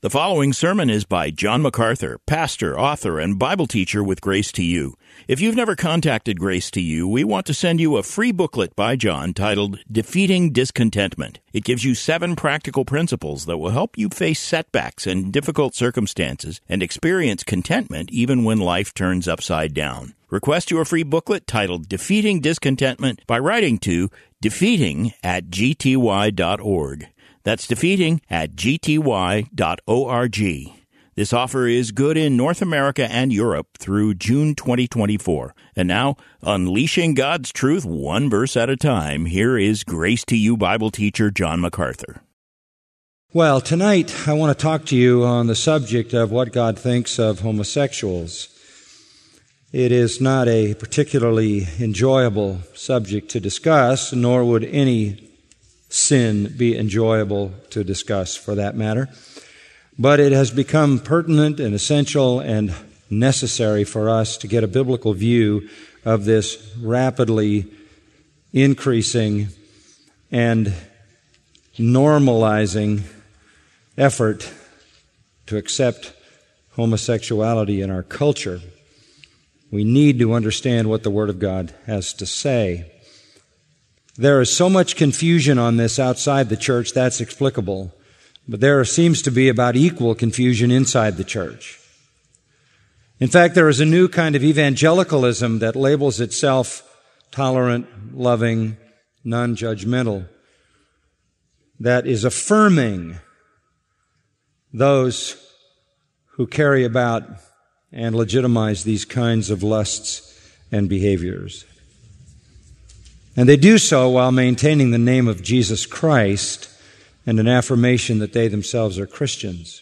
The following sermon is by John MacArthur, pastor, author, and Bible teacher with Grace to You. If you've never contacted Grace to You, we want to send you a free booklet by John titled Defeating Discontentment. It gives you 7 practical principles that will help you face setbacks and difficult circumstances and experience contentment even when life turns upside down. Request your free booklet titled Defeating Discontentment by writing to defeating@gty.org. That's defeating@gty.org. This offer is good in North America and Europe through June 2024. And now, unleashing God's truth one verse at a time, here is Grace to You Bible teacher John MacArthur. Well, tonight I want to talk to you on the subject of what God thinks of homosexuals. It is not a particularly enjoyable subject to discuss, nor would any sin be enjoyable to discuss for that matter. But it has become pertinent and essential and necessary for us to get a biblical view of this rapidly increasing and normalizing effort to accept homosexuality in our culture. We need to understand what the Word of God has to say. There is so much confusion on this outside the church, that's explicable. But there seems to be about equal confusion inside the church. In fact, there is a new kind of evangelicalism that labels itself tolerant, loving, non-judgmental, that is affirming those who carry about and legitimize these kinds of lusts and behaviors. And they do so while maintaining the name of Jesus Christ and an affirmation that they themselves are Christians.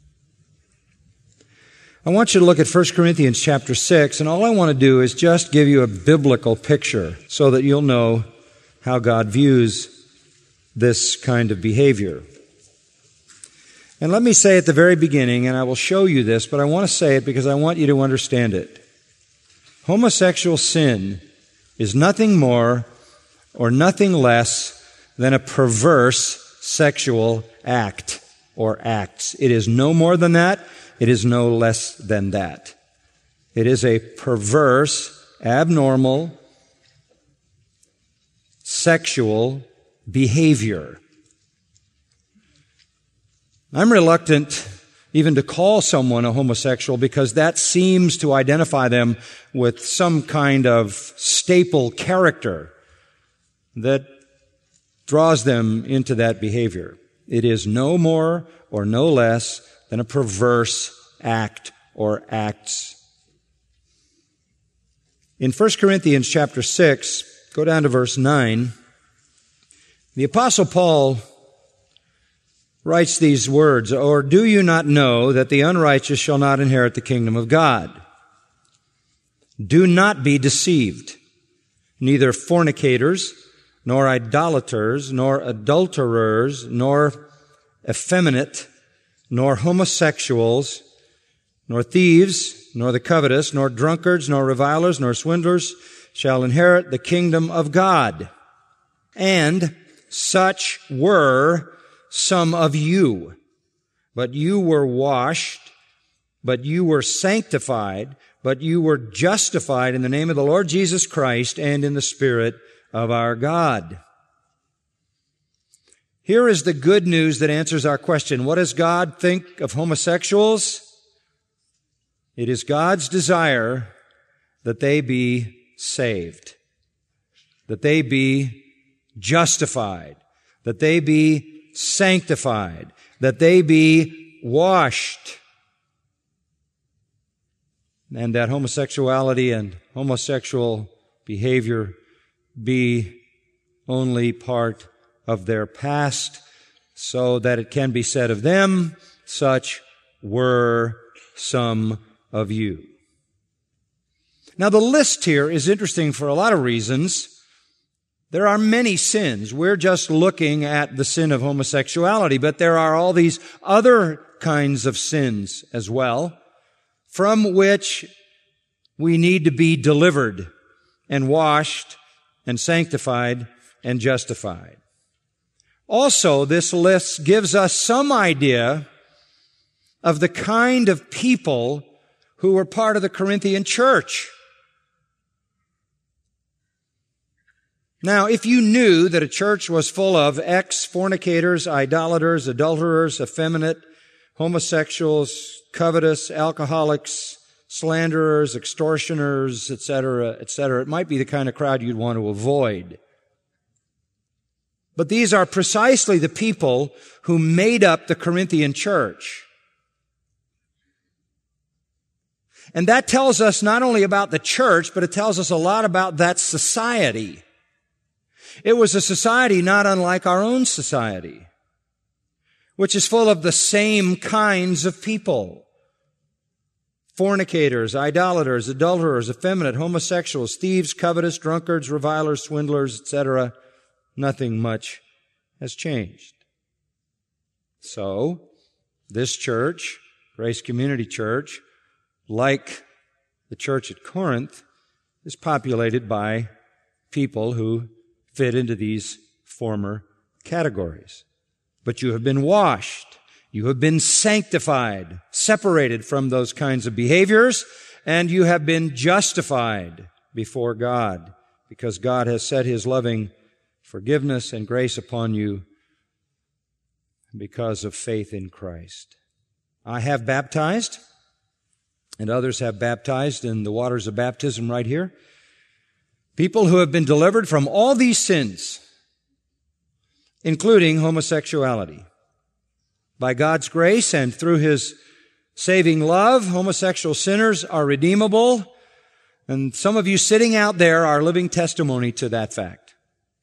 I want you to look at 1 Corinthians chapter 6, and all I want to do is just give you a biblical picture so that you'll know how God views this kind of behavior. And let me say at the very beginning, and I will show you this, but I want to say it because I want you to understand it. Homosexual sin is nothing more or nothing less than a perverse sexual act or acts. It is no more than that. It is no less than that. It is a perverse, abnormal, sexual behavior. I'm reluctant even to call someone a homosexual because that seems to identify them with some kind of staple character that draws them into that behavior. It is no more or no less than a perverse act or acts. In 1 Corinthians chapter 6, go down to verse 9, the Apostle Paul writes these words, "Or do you not know that the unrighteous shall not inherit the kingdom of God? Do not be deceived. Neither fornicators, nor idolaters, nor adulterers, nor effeminate, nor homosexuals, nor thieves, nor the covetous, nor drunkards, nor revilers, nor swindlers shall inherit the kingdom of God. And such were some of you. But you were washed, but you were sanctified, but you were justified in the name of the Lord Jesus Christ and in the Spirit of our God." Here is the good news that answers our question. What does God think of homosexuals? It is God's desire that they be saved, that they be justified, that they be sanctified, that they be washed, and that homosexuality and homosexual behavior be only part of their past, so that it can be said of them, such were some of you. Now the list here is interesting for a lot of reasons. There are many sins. We're just looking at the sin of homosexuality, but there are all these other kinds of sins as well, from which we need to be delivered and washed and sanctified and justified. Also, this list gives us some idea of the kind of people who were part of the Corinthian church. Now, if you knew that a church was full of ex-fornicators, idolaters, adulterers, effeminate, homosexuals, covetous, alcoholics, slanderers, extortioners, etc., it might be the kind of crowd you'd want to avoid. But these are precisely the people who made up the Corinthian church. And that tells us not only about the church, but it tells us a lot about that society. It was a society not unlike our own society, which is full of the same kinds of people. Fornicators, idolaters, adulterers, effeminate, homosexuals, thieves, covetous, drunkards, revilers, swindlers, etc. Nothing much has changed. So, this church, Grace Community Church, like the church at Corinth, is populated by people who fit into these former categories. But you have been washed. You have been sanctified, separated from those kinds of behaviors, and you have been justified before God, because God has set His loving forgiveness and grace upon you because of faith in Christ. I have baptized, and others have baptized in the waters of baptism right here. People who have been delivered from all these sins, including homosexuality. By God's grace and through His saving love, homosexual sinners are redeemable, and some of you sitting out there are living testimony to that fact.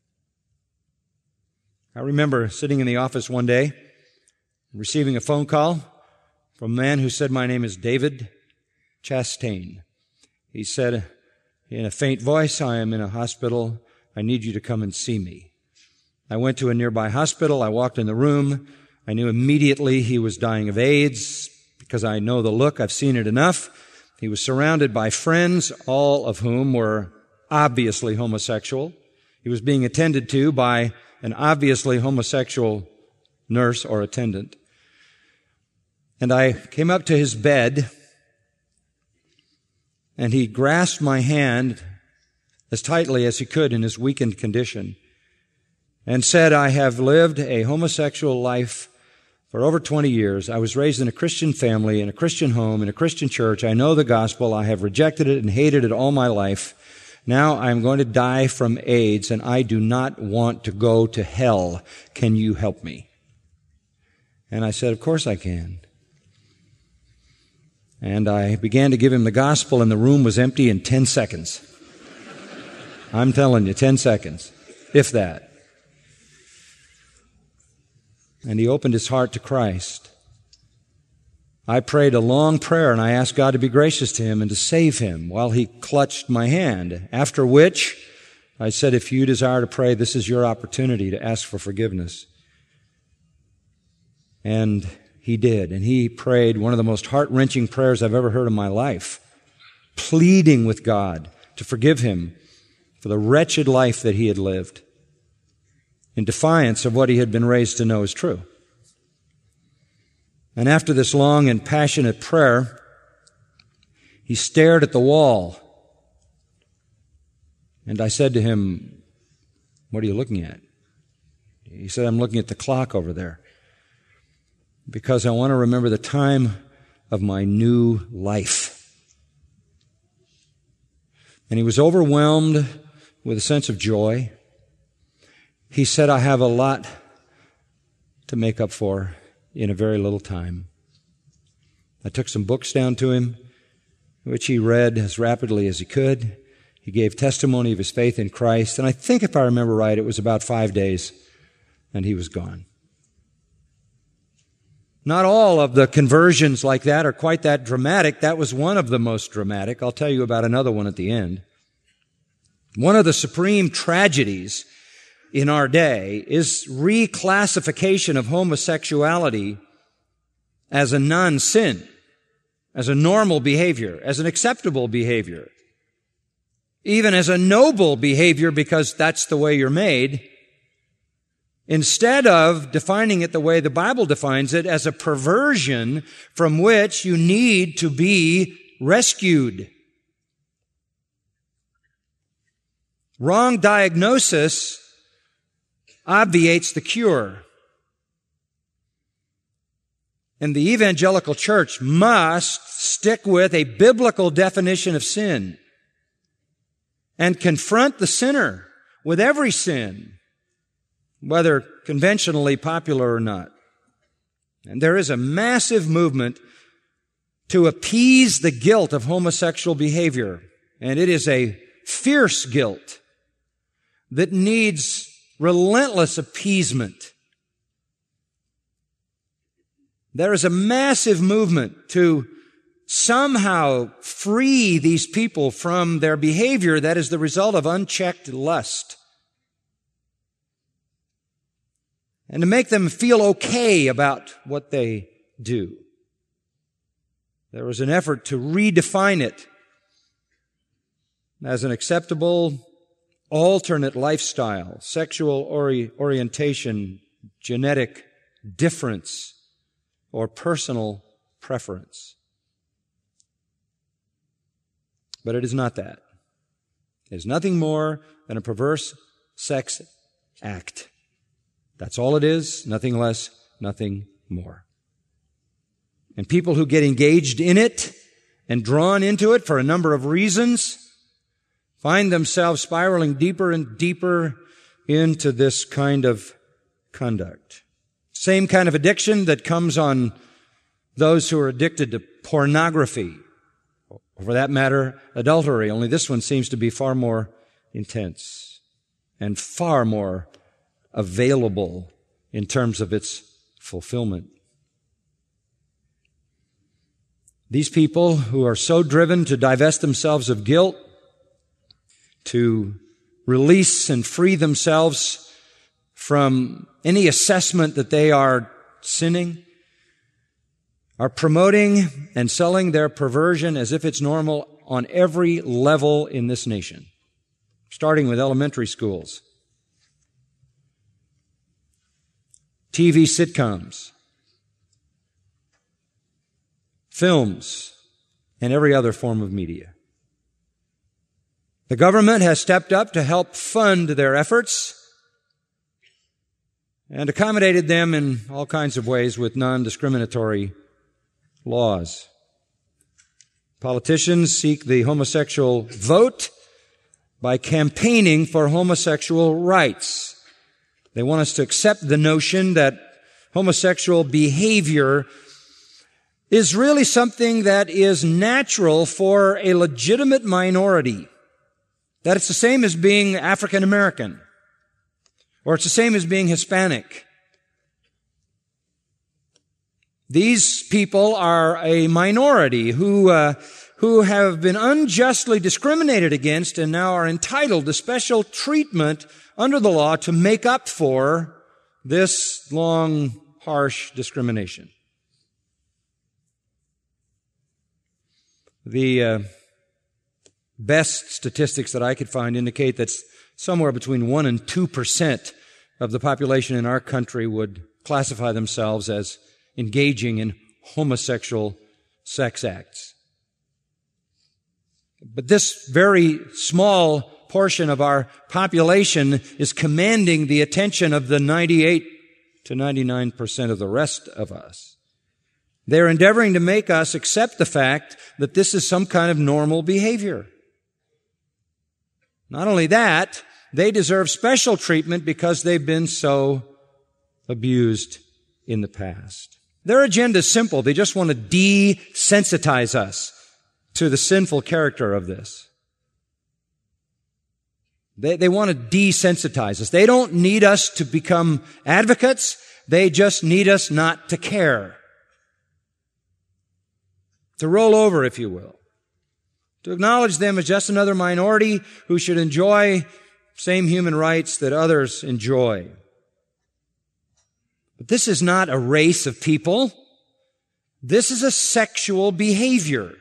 I remember sitting in the office one day, receiving a phone call from a man who said, "My name is David Chastain." He said in a faint voice, "I am in a hospital. I need you to come and see me." I went to a nearby hospital. I walked in the room. I knew immediately he was dying of AIDS because I know the look. I've seen it enough. He was surrounded by friends, all of whom were obviously homosexual. He was being attended to by an obviously homosexual nurse or attendant. And I came up to his bed, and he grasped my hand as tightly as he could in his weakened condition and said, "I have lived a homosexual life for over 20 years. I was raised in a Christian family, in a Christian home, in a Christian church. I know the gospel. I have rejected it and hated it all my life. Now I'm going to die from AIDS, and I do not want to go to hell. Can you help me?" And I said, "Of course I can." And I began to give him the gospel, and the room was empty in 10 seconds. I'm telling you, 10 seconds, if that. And he opened his heart to Christ. I prayed a long prayer, and I asked God to be gracious to him and to save him while he clutched my hand, after which I said, "If you desire to pray, this is your opportunity to ask for forgiveness." And he did, and he prayed one of the most heart-wrenching prayers I've ever heard in my life, pleading with God to forgive him for the wretched life that he had lived, in defiance of what he had been raised to know is true. And after this long and passionate prayer, he stared at the wall, and I said to him, "What are you looking at?" He said, "I'm looking at the clock over there, because I want to remember the time of my new life." And he was overwhelmed with a sense of joy. He said, "I have a lot to make up for in a very little time." I took some books down to him, which he read as rapidly as he could. He gave testimony of his faith in Christ, and I think, if I remember right, it was about 5 days, and he was gone. Not all of the conversions like that are quite that dramatic. That was one of the most dramatic. I'll tell you about another one at the end. One of the supreme tragedies in our day is reclassification of homosexuality as a non-sin, as a normal behavior, as an acceptable behavior, even as a noble behavior because that's the way you're made, instead of defining it the way the Bible defines it, as a perversion from which you need to be rescued. Wrong diagnosis obviates the cure. And the evangelical church must stick with a biblical definition of sin and confront the sinner with every sin, whether conventionally popular or not. And there is a massive movement to appease the guilt of homosexual behavior, and it is a fierce guilt that needs relentless appeasement. There is a massive movement to somehow free these people from their behavior that is the result of unchecked lust, and to make them feel okay about what they do. There was an effort to redefine it as an acceptable alternate lifestyle, sexual orientation, genetic difference, or personal preference. But it is not that. It is nothing more than a perverse sex act. That's all it is, nothing less, nothing more. And people who get engaged in it and drawn into it for a number of reasons find themselves spiraling deeper and deeper into this kind of conduct. Same kind of addiction that comes on those who are addicted to pornography, or for that matter, adultery, only this one seems to be far more intense and far more available in terms of its fulfillment. These people who are so driven to divest themselves of guilt, to release and free themselves from any assessment that they are sinning, are promoting and selling their perversion as if it's normal on every level in this nation, starting with elementary schools, TV sitcoms, films, and every other form of media. The government has stepped up to help fund their efforts and accommodated them in all kinds of ways with non-discriminatory laws. Politicians seek the homosexual vote by campaigning for homosexual rights. They want us to accept the notion that homosexual behavior is really something that is natural for a legitimate minority. That it's the same as being African American, or it's the same as being Hispanic. These people are a minority who have been unjustly discriminated against and now are entitled to special treatment under the law to make up for this long, harsh discrimination. The best statistics that I could find indicate that somewhere between 1% and 2% of the population in our country would classify themselves as engaging in homosexual sex acts. But this very small portion of our population is commanding the attention of the 98 to 99% of the rest of us. They're endeavoring to make us accept the fact that this is some kind of normal behavior. Not only that, they deserve special treatment because they've been so abused in the past. Their agenda is simple. They just want to desensitize us to the sinful character of this. They want to desensitize us. They don't need us to become advocates. They just need us not to care. To roll over, if you will. To acknowledge them as just another minority who should enjoy same human rights that others enjoy. But this is not a race of people. This is a sexual behavior.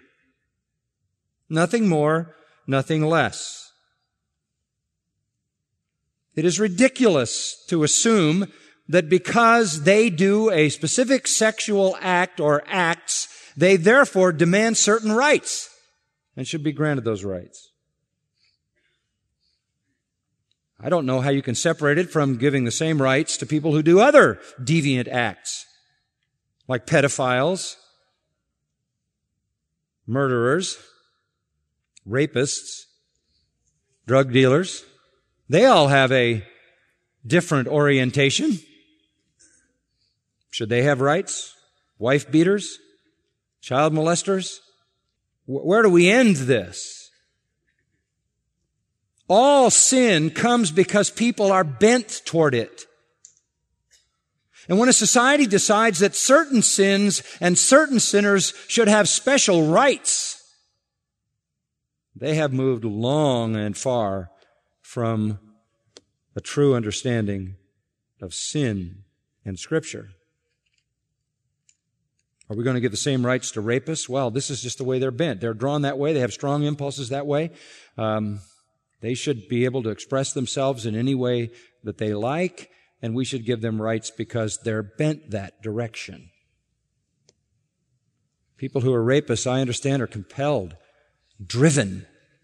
Nothing more, nothing less. It is ridiculous to assume that because they do a specific sexual act or acts, they therefore demand certain rights and should be granted those rights. I don't know how you can separate it from giving the same rights to people who do other deviant acts, like pedophiles, murderers, rapists, drug dealers. They all have a different orientation. Should they have rights? Wife beaters? Child molesters? Where do we end this? All sin comes because people are bent toward it. And when a society decides that certain sins and certain sinners should have special rights, they have moved long and far from a true understanding of sin and Scripture. Are we going to give the same rights to rapists? Well, this is just the way they're bent. They're drawn that way. They have strong impulses that way. They should be able to express themselves in any way that they like, and we should give them rights because they're bent that direction. People who are rapists, I understand, are compelled, driven.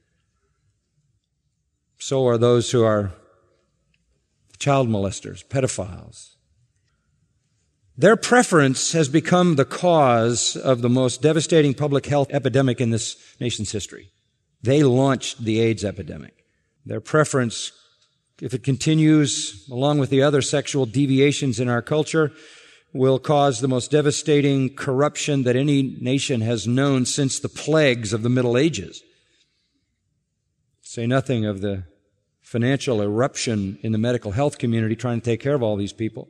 So are those who are child molesters, pedophiles. Their preference has become the cause of the most devastating public health epidemic in this nation's history. They launched the AIDS epidemic. Their preference, if it continues along with the other sexual deviations in our culture, will cause the most devastating corruption that any nation has known since the plagues of the Middle Ages. Say nothing of the financial eruption in the medical health community trying to take care of all these people.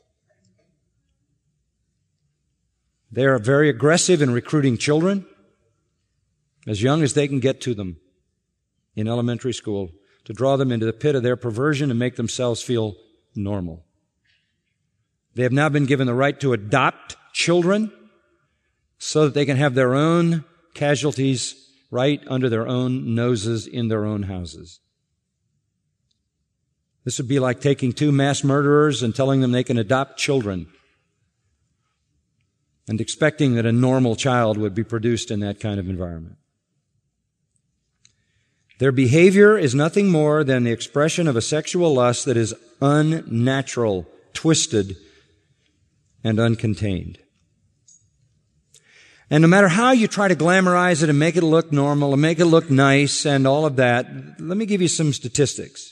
They are very aggressive in recruiting children as young as they can get to them in elementary school to draw them into the pit of their perversion and make themselves feel normal. They have now been given the right to adopt children so that they can have their own casualties right under their own noses in their own houses. This would be like taking two mass murderers and telling them they can adopt children and expecting that a normal child would be produced in that kind of environment. Their behavior is nothing more than the expression of a sexual lust that is unnatural, twisted, and uncontained. And no matter how you try to glamorize it and make it look normal and make it look nice and all of that, let me give you some statistics.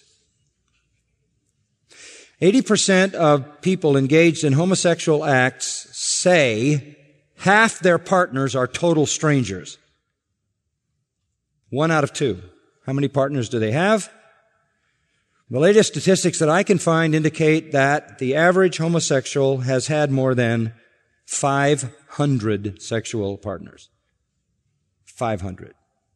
80% of people engaged in homosexual acts say half their partners are total strangers. 1 out of 2. How many partners do they have? The latest statistics that I can find indicate that the average homosexual has had more than 500 sexual partners. 500.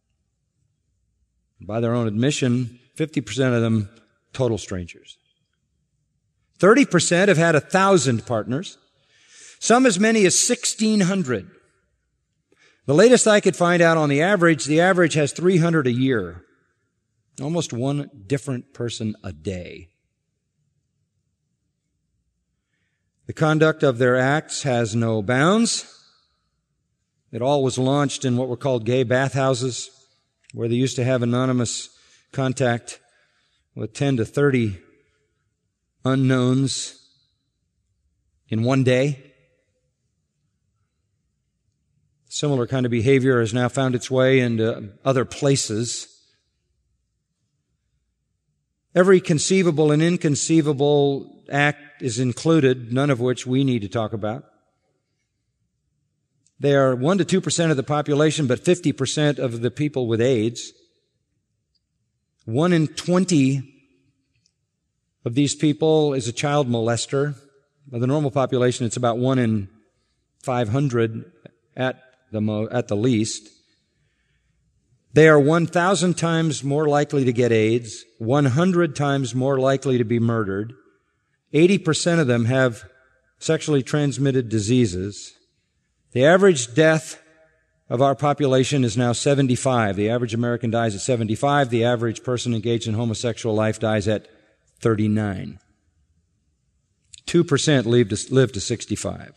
By their own admission, 50% of them total strangers. 30% have had 1,000 partners. Some as many as 1,600. The latest I could find out on the average has 300 a year. Almost one different person a day. The conduct of their acts has no bounds. It all was launched in what were called gay bathhouses, where they used to have anonymous contact with 10 to 30 unknowns in one day. Similar kind of behavior has now found its way into other places. Every conceivable and inconceivable act is included, none of which we need to talk about. They are 1 to 2% of the population, but 50% of the people with AIDS. 1 in 20 of these people is a child molester. Of the normal population, it's about 1 in 500 at the least. They are 1,000 times more likely to get AIDS, 100 times more likely to be murdered. 80% of them have sexually transmitted diseases. The average death of our population is now 75. The average American dies at 75. The average person engaged in homosexual life dies at 39. 2% live to 65.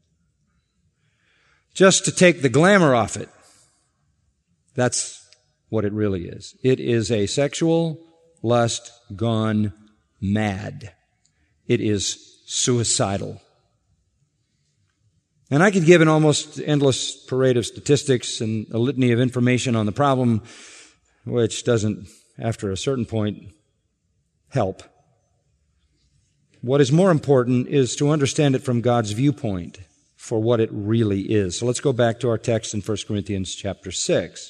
Just to take the glamour off it, that's what it really is. It is a sexual lust gone mad. It is suicidal. And I could give an almost endless parade of statistics and a litany of information on the problem, which doesn't, after a certain point, help. What is more important is to understand it from God's viewpoint for what it really is. So let's go back to our text in 1 Corinthians chapter 6.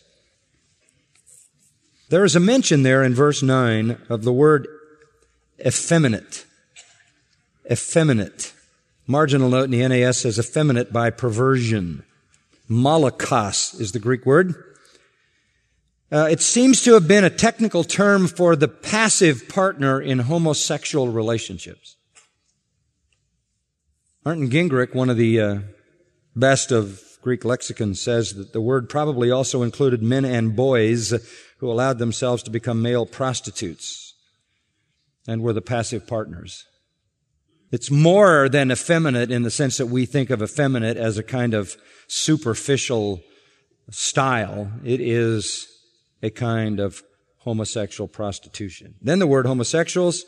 There is a mention there in verse 9 of the word effeminate. Effeminate. Marginal note in the NAS says effeminate by perversion. Molokos is the Greek word. It seems to have been a technical term for the passive partner in homosexual relationships. Martin Gingrich, one of the best of Greek lexicons, says that the word probably also included men and boys who allowed themselves to become male prostitutes and were the passive partners. It's more than effeminate in the sense that we think of effeminate as a kind of superficial style. It is a kind of homosexual prostitution. Then the word homosexuals,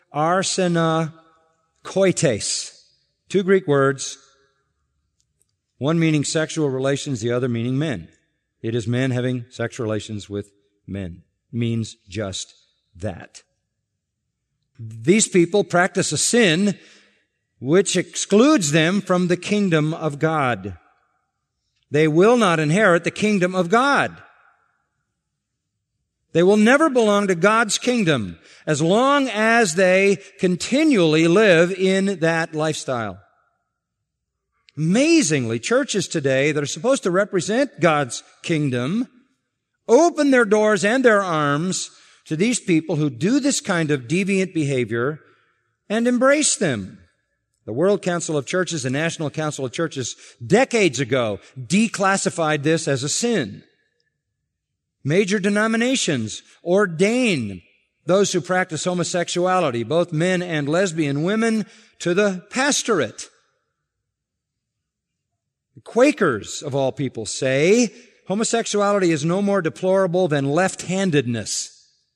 arsenokoites. Two Greek words, one meaning sexual relations, the other meaning men. It is men having sexual relations with men. Means just that. These people practice a sin which excludes them from the kingdom of God. They will not inherit the kingdom of God. They will never belong to God's kingdom as long as they continually live in that lifestyle. Amazingly, churches today that are supposed to represent God's kingdom open their doors and their arms to these people who do this kind of deviant behavior and embrace them. The World Council of Churches, the National Council of Churches, decades ago declassified this as a sin. Major denominations ordain those who practice homosexuality, both men and lesbian women, to the pastorate. The Quakers, of all people, say homosexuality is no more deplorable than left-handedness.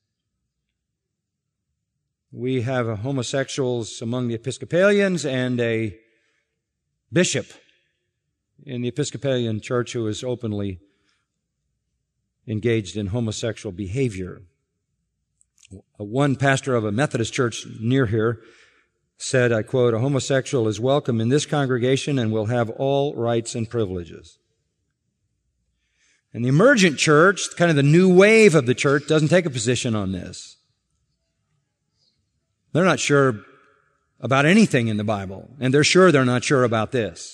We have homosexuals among the Episcopalians and a bishop in the Episcopalian Church who is openly engaged in homosexual behavior. One pastor of a Methodist church near here said, I quote, "A homosexual is welcome in this congregation and will have all rights and privileges." And the emergent church, kind of the new wave of the church, doesn't take a position on this. They're not sure about anything in the Bible, and they're sure they're not sure about this.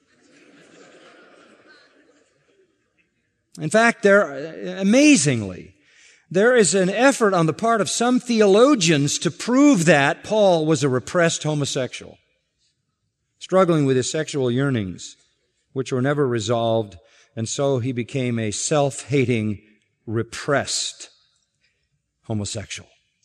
In fact, amazingly, there is an effort on the part of some theologians to prove that Paul was a repressed homosexual, struggling with his sexual yearnings, which were never resolved, and so he became a self-hating, repressed homosexual.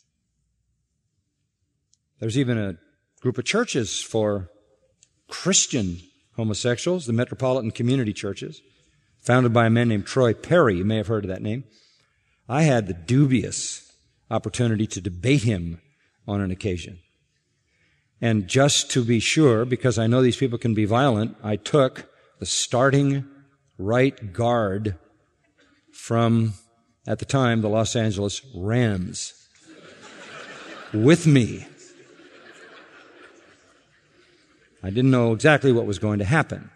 There's even a group of churches for Christian homosexuals, the Metropolitan Community Churches, founded by a man named Troy Perry. You may have heard of that name. I had the dubious opportunity to debate him on an occasion. And just to be sure, because I know these people can be violent, I took the starting right guard from, at the time, the Los Angeles Rams with me. I didn't know exactly what was going to happen.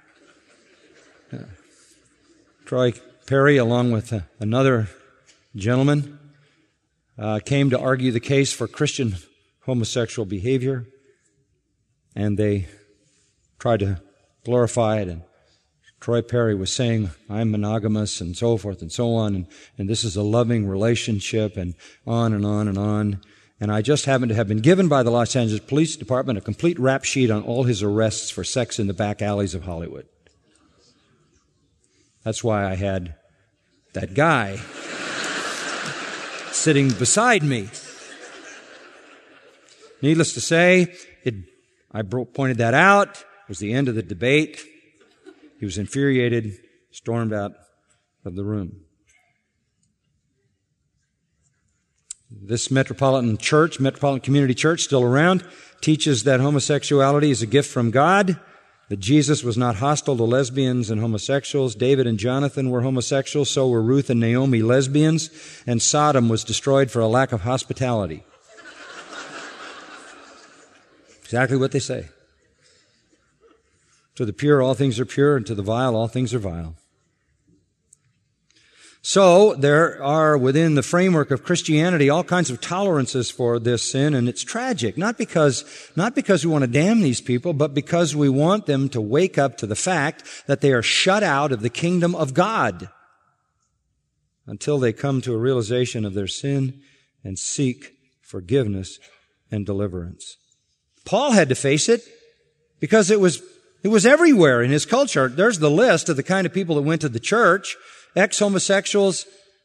Troy Perry, along with another gentleman, came to argue the case for Christian homosexual behavior, and they tried to glorify it. And Troy Perry was saying, I'm monogamous and so forth and so on, and this is a loving relationship, and on and on and on. And I just happened to have been given by the Los Angeles Police Department a complete rap sheet on all his arrests for sex in the back alleys of Hollywood. That's why I had that guy sitting beside me. Needless to say, I pointed that out. It was the end of the debate. He was infuriated, stormed out of the room. This Metropolitan Community Church, still around, teaches that homosexuality is a gift from God, that Jesus was not hostile to lesbians and homosexuals. David and Jonathan were homosexuals, so were Ruth and Naomi lesbians, and Sodom was destroyed for a lack of hospitality. Exactly what they say. To the pure, all things are pure, and to the vile, all things are vile. So, there are within the framework of Christianity all kinds of tolerances for this sin, and it's tragic. Not because we want to damn these people, but because we want them to wake up to the fact that they are shut out of the kingdom of God until they come to a realization of their sin and seek forgiveness and deliverance. Paul had to face it because it was everywhere in his culture. There's the list of the kind of people that went to the church. Ex-homosexuals.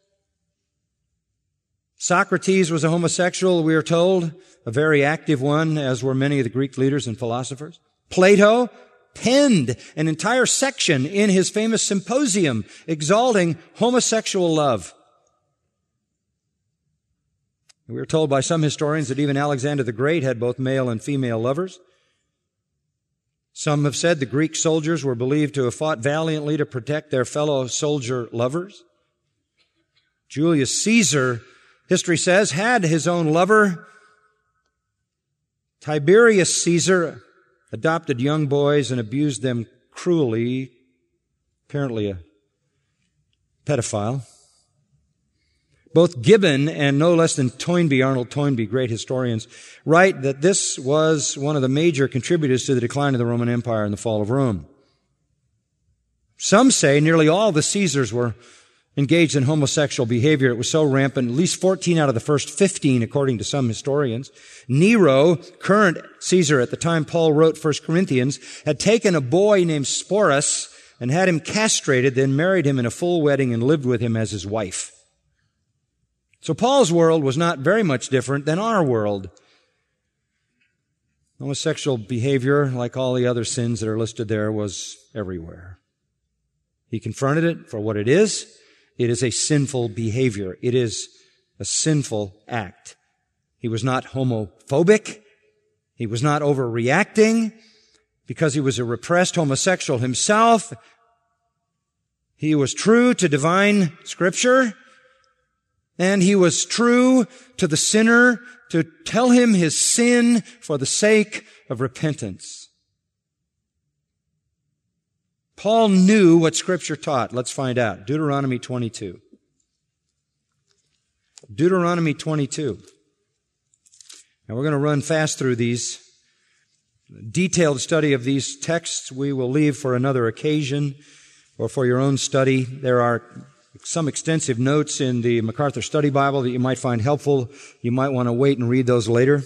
Socrates was a homosexual, we are told, a very active one, as were many of the Greek leaders and philosophers. Plato penned an entire section in his famous Symposium exalting homosexual love. We are told by some historians that even Alexander the Great had both male and female lovers. Some have said the Greek soldiers were believed to have fought valiantly to protect their fellow soldier lovers. Julius Caesar, history says, had his own lover. Tiberius Caesar adopted young boys and abused them cruelly, apparently a pedophile. Both Gibbon and no less than Toynbee, Arnold Toynbee, great historians, write that this was one of the major contributors to the decline of the Roman Empire and the fall of Rome. Some say nearly all the Caesars were engaged in homosexual behavior. It was so rampant, at least 14 out of the first 15, according to some historians. Nero, current Caesar at the time Paul wrote 1 Corinthians, had taken a boy named Sporus and had him castrated, then married him in a full wedding and lived with him as his wife. So Paul's world was not very much different than our world. Homosexual behavior, like all the other sins that are listed there, was everywhere. He confronted it for what it is. It is a sinful behavior. It is a sinful act. He was not homophobic. He was not overreacting because he was a repressed homosexual himself. He was true to divine Scripture. And he was true to the sinner to tell him his sin for the sake of repentance. Paul knew what Scripture taught. Let's find out. Deuteronomy 22. Deuteronomy 22. Now we're going to run fast through these. Detailed study of these texts we will leave for another occasion or for your own study. There are some extensive notes in the MacArthur Study Bible that you might find helpful. You might want to wait and read those later.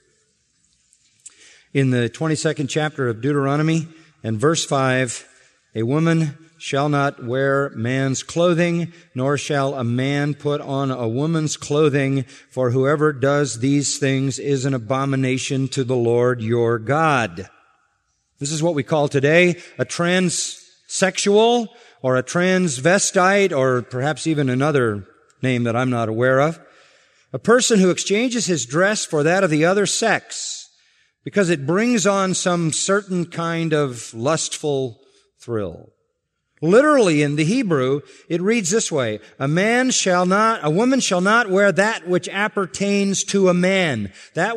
In the 22nd chapter of Deuteronomy and verse 5, a woman shall not wear man's clothing, nor shall a man put on a woman's clothing, for whoever does these things is an abomination to the Lord your God. This is what we call today a transsexual, or a transvestite, or perhaps even another name that I'm not aware of. A person who exchanges his dress for that of the other sex because it brings on some certain kind of lustful thrill. Literally in the Hebrew, it reads this way: a woman shall not wear that which appertains to a man,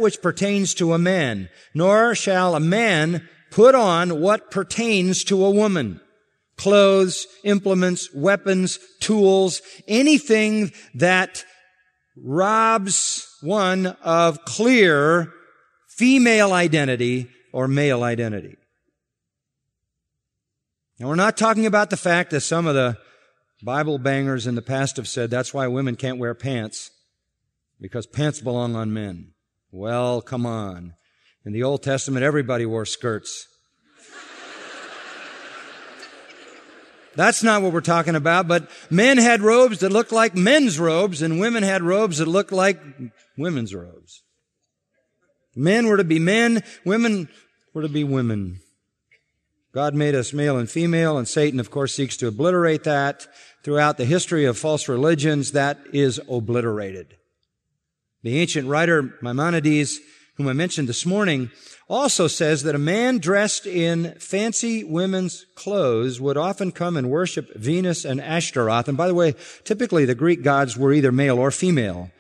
nor shall a man put on what pertains to a woman. Clothes, implements, weapons, tools, anything that robs one of clear female identity or male identity. Now, we're not talking about the fact that some of the Bible bangers in the past have said that's why women can't wear pants, because pants belong on men. Well, come on. In the Old Testament, everybody wore skirts. That's not what we're talking about, but men had robes that looked like men's robes, and women had robes that looked like women's robes. Men were to be men, women were to be women. God made us male and female, and Satan, of course, seeks to obliterate that. Throughout the history of false religions, that is obliterated. The ancient writer Maimonides, whom I mentioned this morning, also says that a man dressed in fancy women's clothes would often come and worship Venus and Ashtaroth. And by the way, typically the Greek gods were either male or female.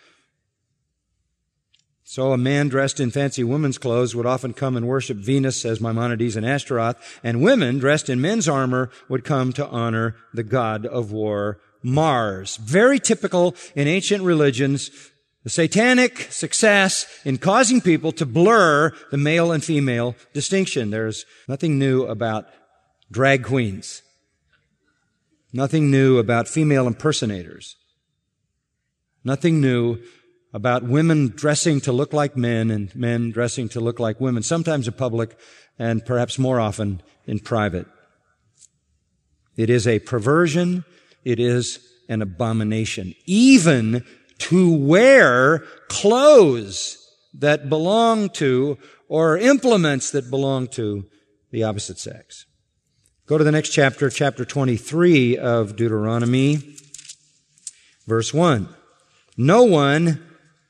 So a man dressed in fancy women's clothes would often come and worship Venus, says Maimonides, and Ashtaroth, and women dressed in men's armor would come to honor the god of war, Mars. Very typical in ancient religions, the satanic success in causing people to blur the male and female distinction. There's nothing new about drag queens. Nothing new about female impersonators. Nothing new about women dressing to look like men and men dressing to look like women, sometimes in public and perhaps more often in private. It is a perversion. It is an abomination. Even to wear clothes that belong to or implements that belong to the opposite sex. Go to the next chapter, chapter 23 of Deuteronomy, verse 1. No one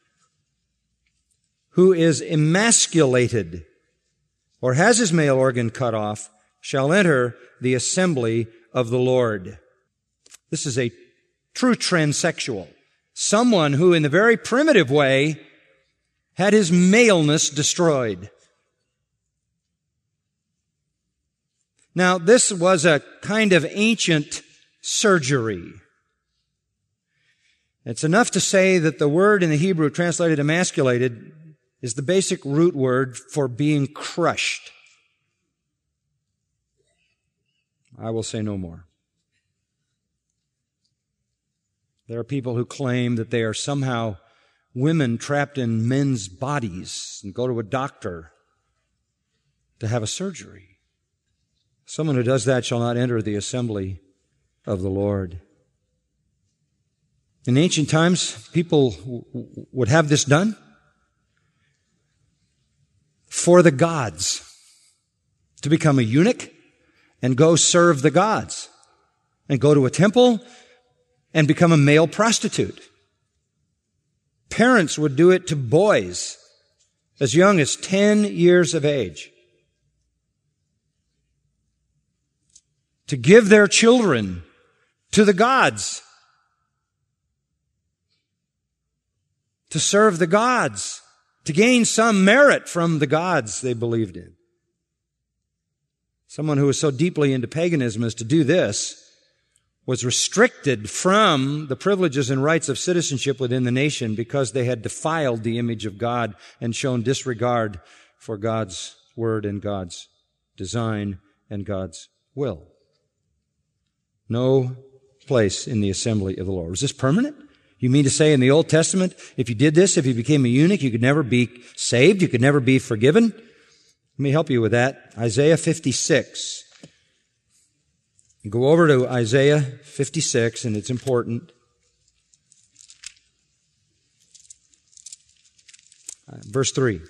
who is emasculated or has his male organ cut off shall enter the assembly of the Lord. This is a true transsexual. Someone who in the very primitive way had his maleness destroyed. Now, this was a kind of ancient surgery. It's enough to say that the word in the Hebrew translated emasculated is the basic root word for being crushed. I will say no more. There are people who claim that they are somehow women trapped in men's bodies and go to a doctor to have a surgery. Someone who does that shall not enter the assembly of the Lord. In ancient times, people would have this done for the gods, to become a eunuch and go serve the gods and go to a temple and become a male prostitute. Parents would do it to boys as young as 10 years of age, to give their children to the gods, to serve the gods, to gain some merit from the gods they believed in. Someone who was so deeply into paganism as to do this was restricted from the privileges and rights of citizenship within the nation because they had defiled the image of God and shown disregard for God's word and God's design and God's will. No place in the assembly of the Lord. Was this permanent? You mean to say in the Old Testament, if you did this, if you became a eunuch, you could never be saved, you could never be forgiven? Let me help you with that. Isaiah 56. Go over to Isaiah 56, and it's important. Verse 3.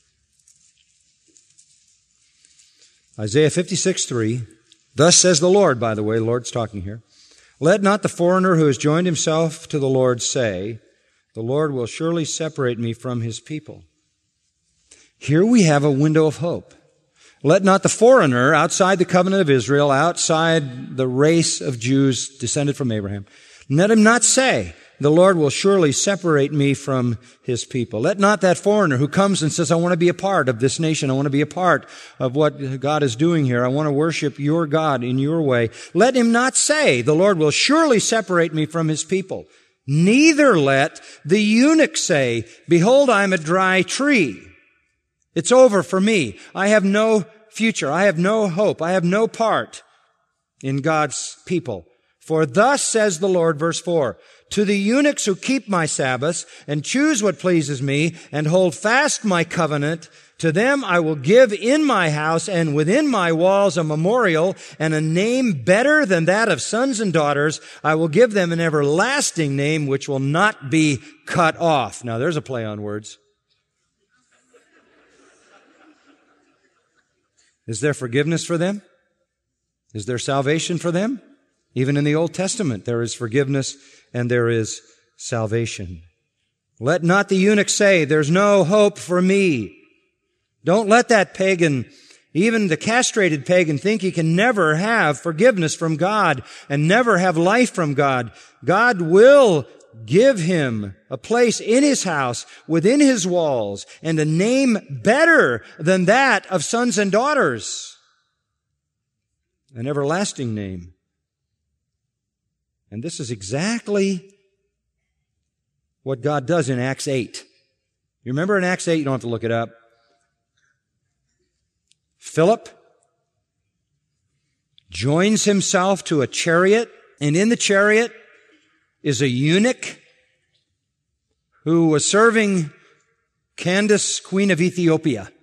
Isaiah 56:3. Thus says the Lord, by the way, the Lord's talking here. Let not the foreigner who has joined himself to the Lord say, the Lord will surely separate me from his people. Here we have a window of hope. Let not the foreigner outside the covenant of Israel, outside the race of Jews descended from Abraham, let him not say, the Lord will surely separate me from his people. Let not that foreigner who comes and says, I want to be a part of this nation. I want to be a part of what God is doing here. I want to worship your God in your way. Let him not say, the Lord will surely separate me from his people. Neither let the eunuch say, behold, I am a dry tree. It's over for me. I have no future. I have no hope. I have no part in God's people. For thus says the Lord, verse 4, to the eunuchs who keep my Sabbaths and choose what pleases me and hold fast my covenant, to them I will give in my house and within my walls a memorial and a name better than that of sons and daughters. I will give them an everlasting name which will not be cut off. Now there's a play on words. Is there forgiveness for them? Is there salvation for them? Even in the Old Testament, there is forgiveness and there is salvation. Let not the eunuch say, there's no hope for me. Don't let that pagan, even the castrated pagan, think he can never have forgiveness from God and never have life from God. God will give him a place in his house, within his walls, and a name better than that of sons and daughters. An everlasting name. And this is exactly what God does in Acts 8. You remember in Acts 8, you don't have to look it up. Philip joins himself to a chariot, and in the chariot is a eunuch who was serving Candace, Queen of Ethiopia.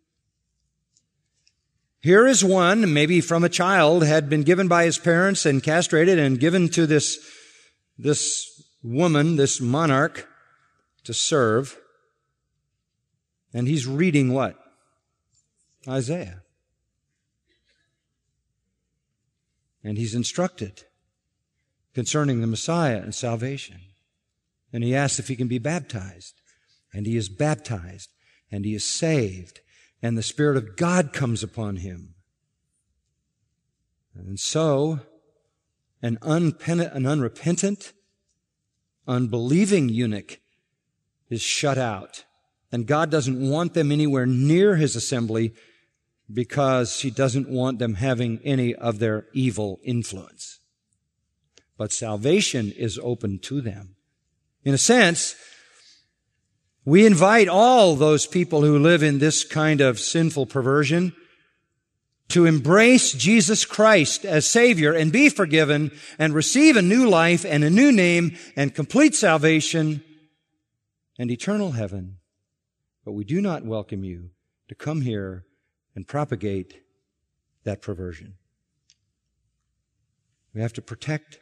Here is one, maybe from a child, had been given by his parents and castrated and given to this woman, this monarch, to serve. And he's reading what? Isaiah. And he's instructed concerning the Messiah and salvation. And he asks if he can be baptized. And he is baptized. And he is saved. And the Spirit of God comes upon him. And so, an unrepentant, unbelieving eunuch is shut out. And God doesn't want them anywhere near his assembly because he doesn't want them having any of their evil influence. But salvation is open to them. In a sense, we invite all those people who live in this kind of sinful perversion to embrace Jesus Christ as Savior and be forgiven and receive a new life and a new name and complete salvation and eternal heaven. But we do not welcome you to come here and propagate that perversion. We have to protect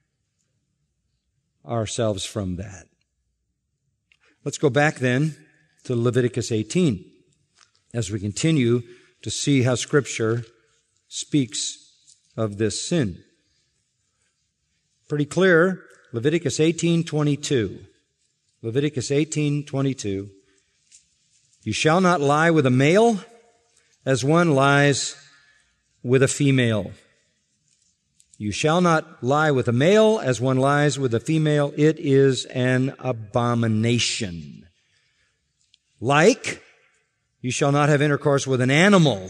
ourselves from that. Let's go back then to Leviticus 18 as we continue to see how Scripture speaks of this sin. Pretty clear, Leviticus 18:22. Leviticus 18:22. You shall not lie with a male as one lies with a female. You shall not lie with a male as one lies with a female. It is an abomination. Like, you shall not have intercourse with an animal,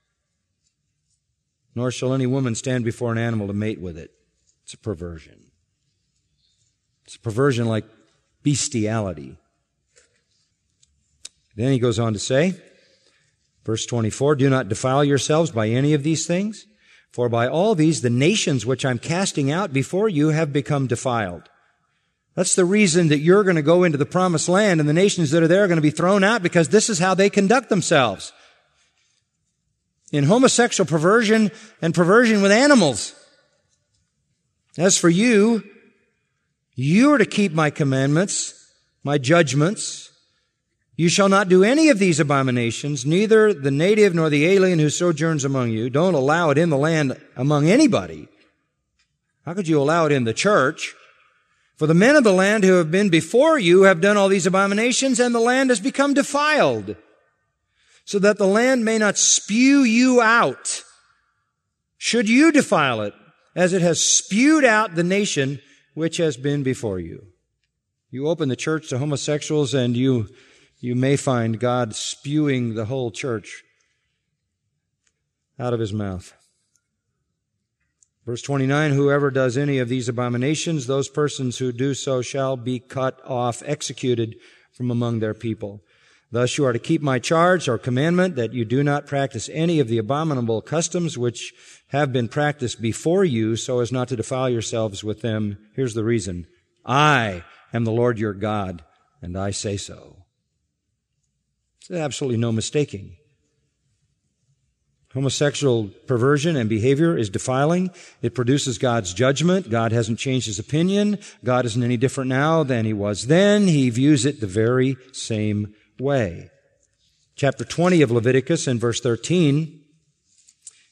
nor shall any woman stand before an animal to mate with it. It's a perversion. It's a perversion like bestiality. Then he goes on to say, verse 24, do not defile yourselves by any of these things, for by all these the nations which I'm casting out before you have become defiled. That's the reason that you're going to go into the promised land and the nations that are there are going to be thrown out, because this is how they conduct themselves. In homosexual perversion and perversion with animals. As for you, you are to keep my commandments, my judgments. You shall not do any of these abominations, neither the native nor the alien who sojourns among you. Don't allow it in the land among anybody. How could you allow it in the church? For the men of the land who have been before you have done all these abominations, and the land has become defiled, so that the land may not spew you out, should you defile it, as it has spewed out the nation which has been before you. You open the church to homosexuals, and you may find God spewing the whole church out of his mouth. Verse 29, whoever does any of these abominations, those persons who do so shall be cut off, executed from among their people. Thus you are to keep my charge or commandment that you do not practice any of the abominable customs which have been practiced before you, so as not to defile yourselves with them. Here's the reason. I am the Lord your God, and I say so. There's absolutely no mistaking. Homosexual perversion and behavior is defiling. It produces God's judgment. God hasn't changed his opinion. God isn't any different now than he was then. He views it the very same way. Chapter 20 of Leviticus and verse 13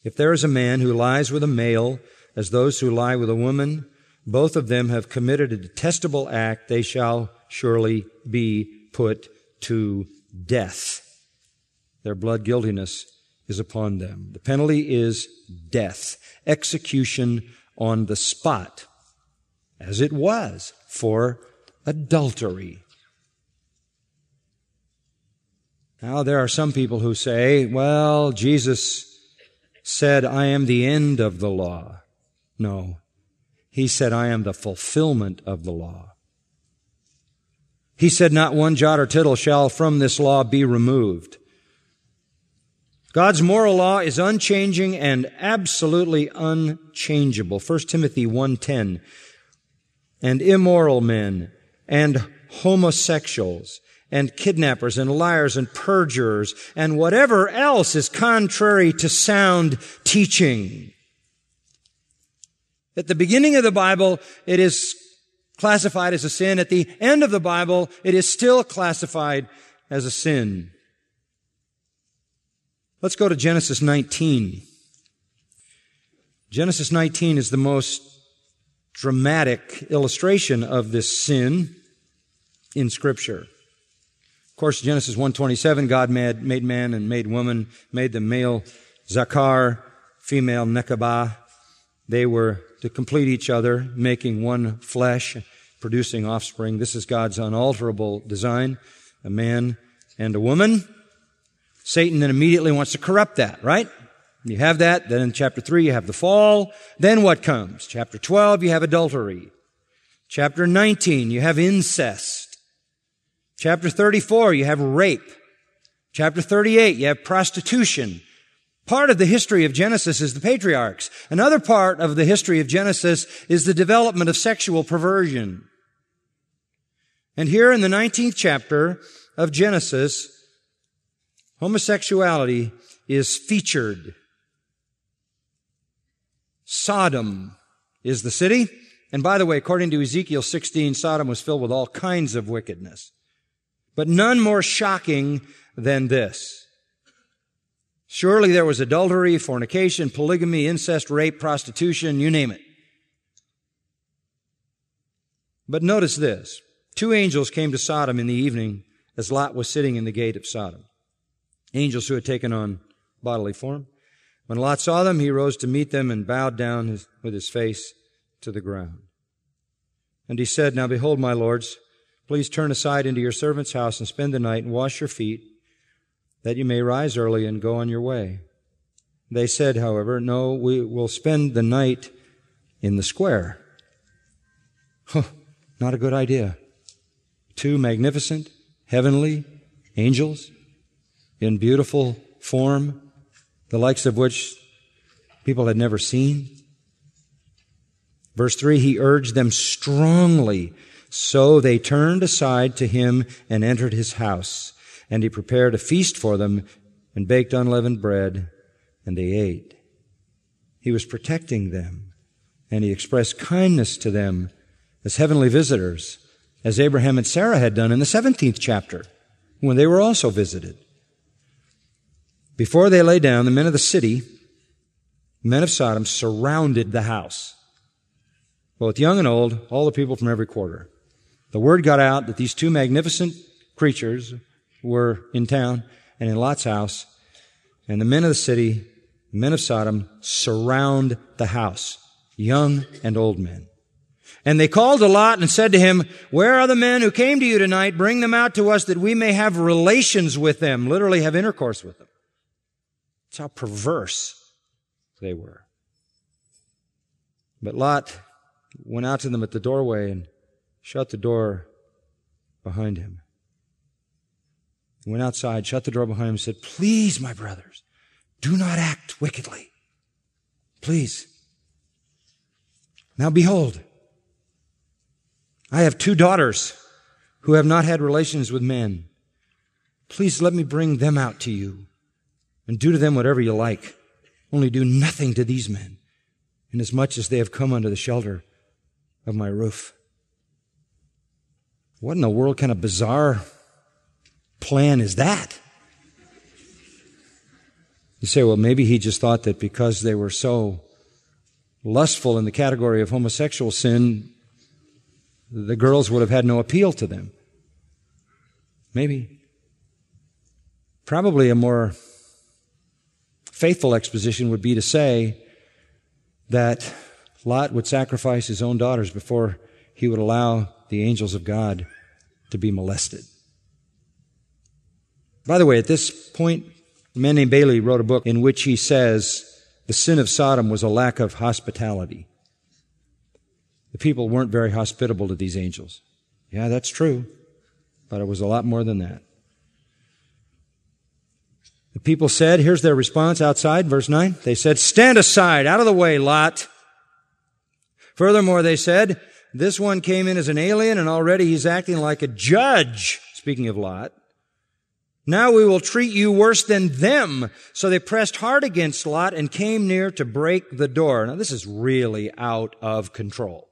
If there is a man who lies with a male, as those who lie with a woman, both of them have committed a detestable act. They shall surely be put to death. Their blood guiltiness is upon them. The penalty is death, execution on the spot, as it was for adultery. Now, there are some people who say, well, Jesus said, I am the end of the law. No, he said, I am the fulfillment of the law. He said, not one jot or tittle shall from this law be removed. God's moral law is unchanging and absolutely unchangeable. 1 Timothy 1:10. And immoral men and homosexuals and kidnappers and liars and perjurers and whatever else is contrary to sound teaching. At the beginning of the Bible, it is classified as a sin. At the end of the Bible, it is still classified as a sin. Let's go to Genesis 19. Genesis 19 is the most dramatic illustration of this sin in Scripture. Of course, Genesis 1:27, God made man and made woman, made them male Zakar, female Nekabah. They were to complete each other, making one flesh, producing offspring. This is God's unalterable design, a man and a woman. Satan then immediately wants to corrupt that, right? You have that. Then in chapter 3, you have the fall. Then what comes? Chapter 12, you have adultery. Chapter 19, you have incest. Chapter 34, you have rape. Chapter 38, you have prostitution. Part of the history of Genesis is the patriarchs. Another part of the history of Genesis is the development of sexual perversion. And here in the 19th chapter of Genesis, homosexuality is featured. Sodom is the city. And by the way, according to Ezekiel 16, Sodom was filled with all kinds of wickedness. But none more shocking than this. Surely there was adultery, fornication, polygamy, incest, rape, prostitution, you name it. But notice this. 2 angels came to Sodom in the evening as Lot was sitting in the gate of Sodom. Angels who had taken on bodily form. When Lot saw them, he rose to meet them and bowed down with his face to the ground. And he said, Now behold, my lords, please turn aside into your servant's house and spend the night and wash your feet, that you may rise early and go on your way. They said, however, No, we will spend the night in the square. Not a good idea. 2 magnificent, heavenly angels in beautiful form, the likes of which people had never seen. Verse 3, he urged them strongly. So they turned aside to him and entered his house. And he prepared a feast for them and baked unleavened bread, and they ate. He was protecting them, and he expressed kindness to them as heavenly visitors, as Abraham and Sarah had done in the 17th chapter, when they were also visited. Before they lay down, the men of the city, men of Sodom, surrounded the house. Both young and old, all the people from every quarter. The word got out that these 2 magnificent creatures were in town and in Lot's house, and the men of the city, the men of Sodom, surround the house, young and old men. And they called to Lot and said to him, Where are the men who came to you tonight? Bring them out to us that we may have relations with them, literally have intercourse with them. That's how perverse they were. But Lot went out to them at the doorway and shut the door behind him. He went outside, shut the door behind him, and said, Please, my brothers, do not act wickedly. Please. Now behold, I have 2 daughters who have not had relations with men. Please let me bring them out to you and do to them whatever you like. Only do nothing to these men, inasmuch as they have come under the shelter of my roof. What in the world kind of bizarre plan is that? You say, well, maybe he just thought that because they were so lustful in the category of homosexual sin, the girls would have had no appeal to them. Maybe. Probably a more faithful exposition would be to say that Lot would sacrifice his own daughters before he would allow the angels of God to be molested. By the way, at this point, a man named Bailey wrote a book in which he says the sin of Sodom was a lack of hospitality. The people weren't very hospitable to these angels. Yeah, that's true, but it was a lot more than that. The people said, here's their response outside, verse 9. They said, "Stand aside, out of the way, Lot." Furthermore, they said, "This one came in as an alien and already he's acting like a judge." Speaking of Lot. "Now we will treat you worse than them." So they pressed hard against Lot and came near to break the door. Now this is really out of control.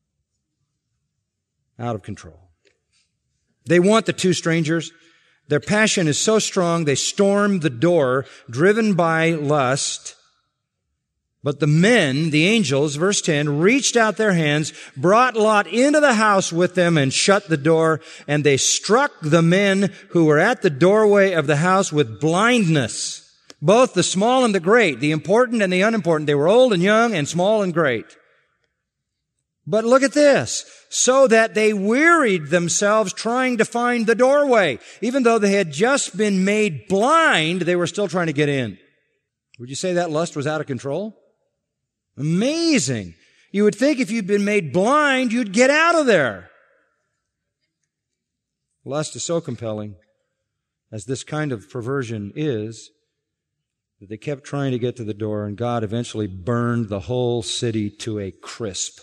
Out of control. They want the two strangers. Their passion is so strong, they storm the door, driven by lust. But the men, the angels, verse 10, reached out their hands, brought Lot into the house with them, and shut the door. And they struck the men who were at the doorway of the house with blindness. Both the small and the great, the important and the unimportant. They were old and young and small and great. But look at this. So that they wearied themselves trying to find the doorway. Even though they had just been made blind, they were still trying to get in. Would you say that lust was out of control? Amazing. You would think if you'd been made blind, you'd get out of there. Lust is so compelling, as this kind of perversion is, that they kept trying to get to the door, and God eventually burned the whole city to a crisp.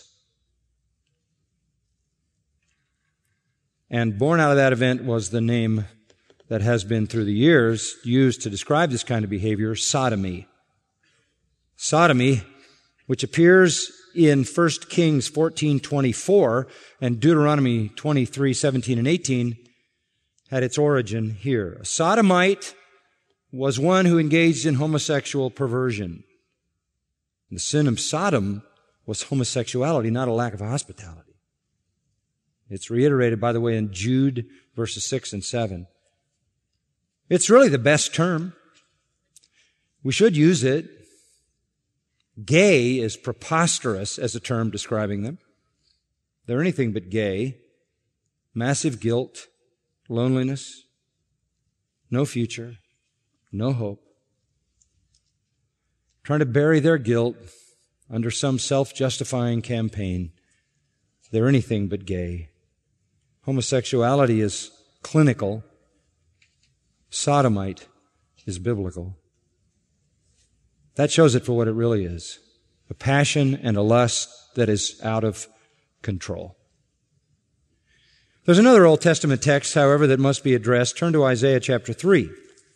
And born out of that event was the name that has been through the years used to describe this kind of behavior, sodomy. Sodomy, which appears in 1 Kings 14:24 and Deuteronomy 23:17 and 18, had its origin here. A sodomite was one who engaged in homosexual perversion. The sin of Sodom was homosexuality, not a lack of hospitality. It's reiterated, by the way, in Jude verses 6 and 7. It's really the best term. We should use it. Gay is preposterous as a term describing them. They're anything but gay. Massive guilt, loneliness, no future, no hope. Trying to bury their guilt under some self-justifying campaign. They're anything but gay. Homosexuality is clinical. Sodomite is biblical. That shows it for what it really is. A passion and a lust that is out of control. There's another Old Testament text, however, that must be addressed. Turn to Isaiah chapter 3.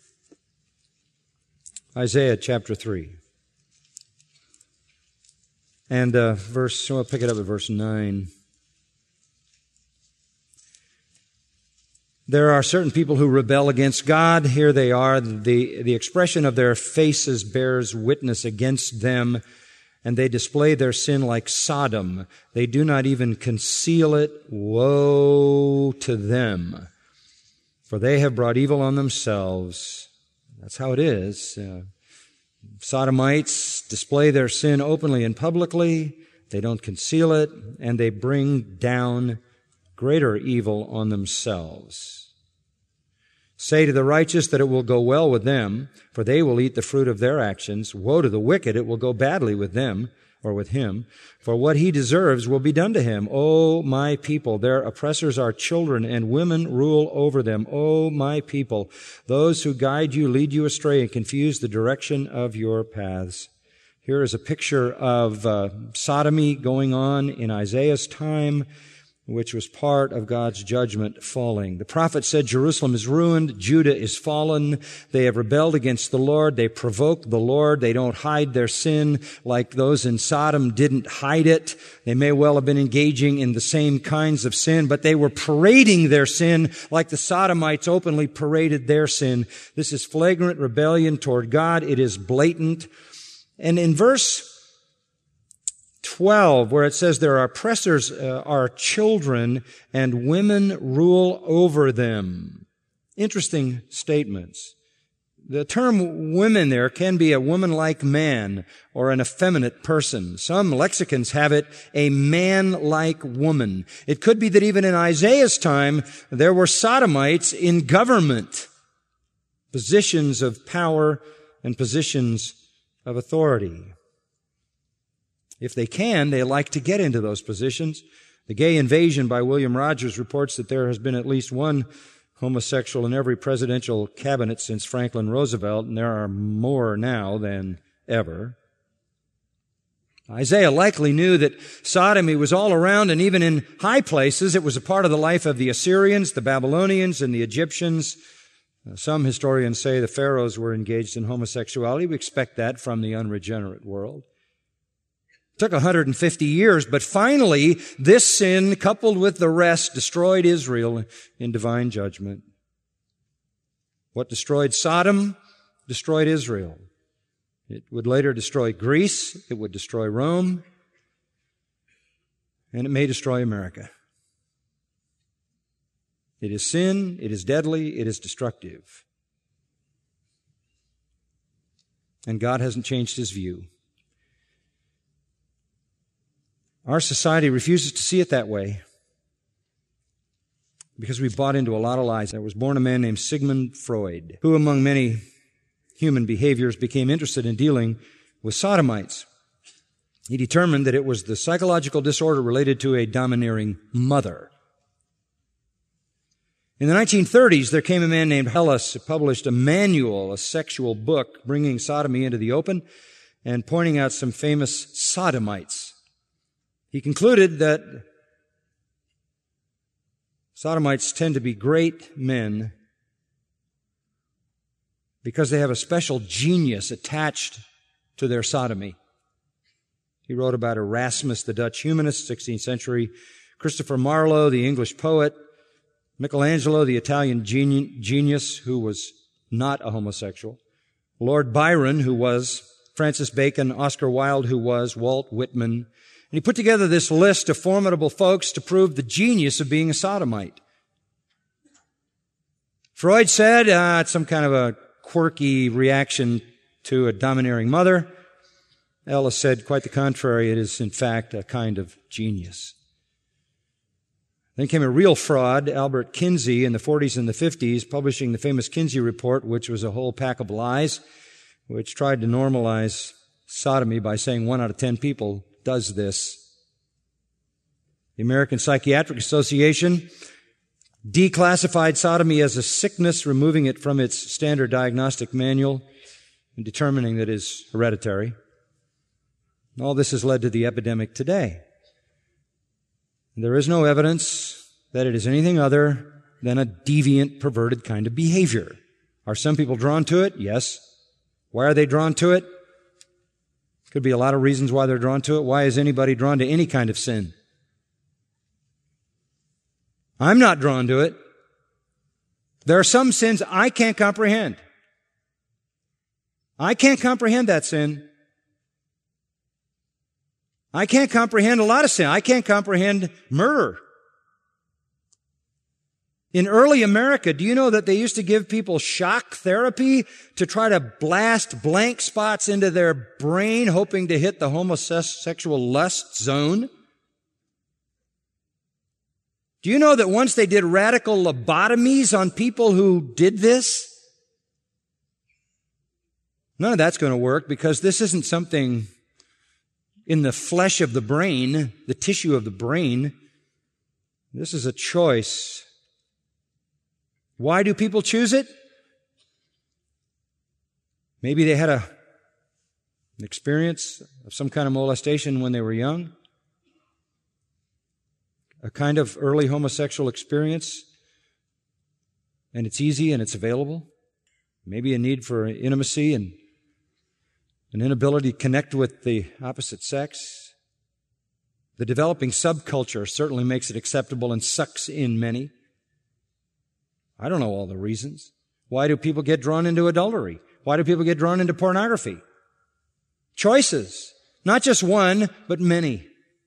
Isaiah chapter 3. And we'll pick it up at verse 9. There are certain people who rebel against God. Here they are. The expression of their faces bears witness against them, and they display their sin like Sodom. They do not even conceal it. Woe to them, for they have brought evil on themselves. That's how it is. Sodomites display their sin openly and publicly. They don't conceal it, and they bring down greater evil on themselves. Say to the righteous that it will go well with them, for they will eat the fruit of their actions. Woe to the wicked, it will go badly with them, or with him, for what he deserves will be done to him. O my people, their oppressors are children, and women rule over them. O my people, those who guide you lead you astray and confuse the direction of your paths. Here is a picture of sodomy going on in Isaiah's time. which was part of God's judgment falling. The prophet said, Jerusalem is ruined, Judah is fallen, they have rebelled against the Lord, they provoke the Lord, they don't hide their sin like those in Sodom didn't hide it. They may well have been engaging in the same kinds of sin, but they were parading their sin like the Sodomites openly paraded their sin. This is flagrant rebellion toward God. It is blatant. And in verse 12, where it says their oppressors are children and women rule over them. Interesting statements. The term women there can be a woman-like man or an effeminate person. Some lexicons have it a man-like woman. It could be that even in Isaiah's time, there were sodomites in government, positions of power and positions of authority. If they can, they like to get into those positions. The Gay Invasion by William Rogers reports that there has been at least one homosexual in every presidential cabinet since Franklin Roosevelt, and there are more now than ever. Isaiah likely knew that sodomy was all around, and even in high places, it was a part of the life of the Assyrians, the Babylonians, and the Egyptians. Some historians say the pharaohs were engaged in homosexuality. We expect that from the unregenerate world. It took 150 years, but finally, this sin, coupled with the rest, destroyed Israel in divine judgment. What destroyed Sodom destroyed Israel. It would later destroy Greece. It would destroy Rome. And it may destroy America. It is sin. It is deadly. It is destructive. And God hasn't changed His view. Our society refuses to see it that way because we've bought into a lot of lies. There was born a man named Sigmund Freud, who among many human behaviors became interested in dealing with sodomites. He determined that it was the psychological disorder related to a domineering mother. In the 1930s, there came a man named Ellis who published a manual, a sexual book, bringing sodomy into the open and pointing out some famous sodomites. He concluded that sodomites tend to be great men because they have a special genius attached to their sodomy. He wrote about Erasmus, the Dutch humanist, 16th century, Christopher Marlowe, the English poet, Michelangelo, the Italian genius who was not a homosexual, Lord Byron, who was, Francis Bacon, Oscar Wilde, who was, Walt Whitman. And he put together this list of formidable folks to prove the genius of being a sodomite. Freud said it's some kind of a quirky reaction to a domineering mother. Ellis said quite the contrary. It is, in fact, a kind of genius. Then came a real fraud, Albert Kinsey, in the 40s and the 50s, publishing the famous Kinsey Report, which was a whole pack of lies, which tried to normalize sodomy by saying 1 out of 10 people does this. The American Psychiatric Association declassified sodomy as a sickness, removing it from its standard diagnostic manual and determining that it is hereditary. All this has led to the epidemic today. There is no evidence that it is anything other than a deviant, perverted kind of behavior. Are some people drawn to it? Yes. Why are they drawn to it? Could be a lot of reasons why they're drawn to it. Why is anybody drawn to any kind of sin? I'm not drawn to it. There are some sins I can't comprehend. I can't comprehend that sin. I can't comprehend a lot of sin. I can't comprehend murder. In early America, do you know that they used to give people shock therapy to try to blast blank spots into their brain, hoping to hit the homosexual lust zone? Do you know that once they did radical lobotomies on people who did this? None of that's going to work because this isn't something in the flesh of the brain, the tissue of the brain. This is a choice. Why do people choose it? Maybe they had an experience of some kind of molestation when they were young. a kind of early homosexual experience, and it's easy and it's available. Maybe a need for intimacy and an inability to connect with the opposite sex. The developing subculture certainly makes it acceptable and sucks in many. I don't know all the reasons. Why do people get drawn into adultery? Why do people get drawn into pornography? Choices. Not just one, but many.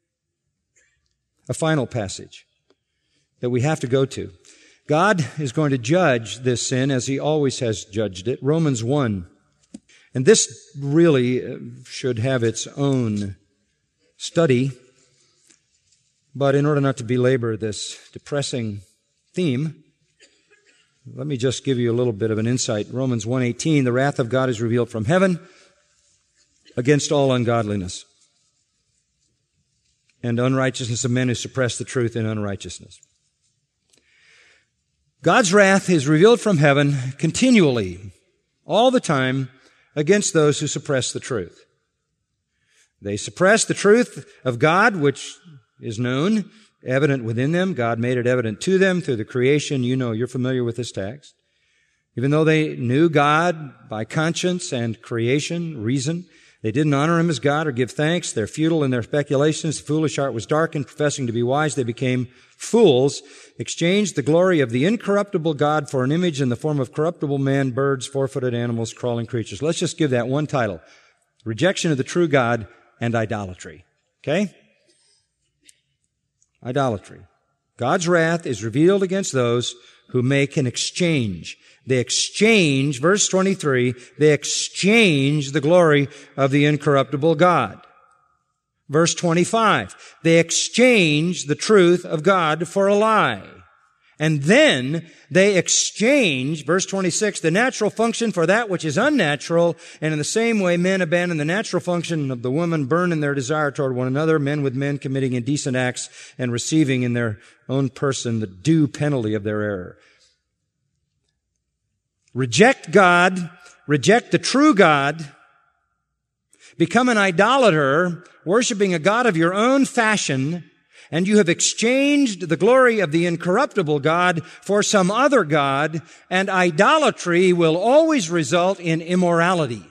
A final passage that we have to go to. God is going to judge this sin as He always has judged it. Romans 1. And this really should have its own study. But in order not to belabor this depressing theme, let me just give you a little bit of an insight. Romans 1:18, the wrath of God is revealed from heaven against all ungodliness and unrighteousness of men who suppress the truth in unrighteousness. God's wrath is revealed from heaven continually, all the time, against those who suppress the truth. They suppress the truth of God, which is known, evident within them. God made it evident to them through the creation. You know, you're familiar with this text. Even though they knew God by conscience and creation, reason, they didn't honor Him as God or give thanks. They're futile in their speculations. The foolish heart was darkened. Professing to be wise, they became fools, exchanged the glory of the incorruptible God for an image in the form of corruptible man, birds, four-footed animals, crawling creatures. Let's just give that one title. Rejection of the true God and idolatry. Okay? Idolatry. God's wrath is revealed against those who make an exchange. They exchange, verse 23, they exchange the glory of the incorruptible God. Verse 25, they exchange the truth of God for a lie. And then they exchange, verse 26, the natural function for that which is unnatural. And in the same way, men abandon the natural function of the woman, burn in their desire toward one another, men with men committing indecent acts and receiving in their own person the due penalty of their error. Reject God, reject the true God, become an idolater, worshiping a God of your own fashion, and you have exchanged the glory of the incorruptible God for some other God, and idolatry will always result in immorality.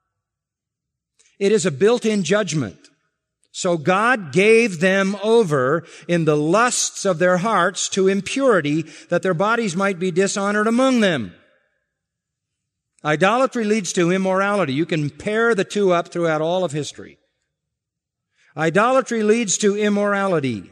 It is a built-in judgment. So God gave them over in the lusts of their hearts to impurity, that their bodies might be dishonored among them. Idolatry leads to immorality. You can pair the two up throughout all of history. Idolatry leads to immorality.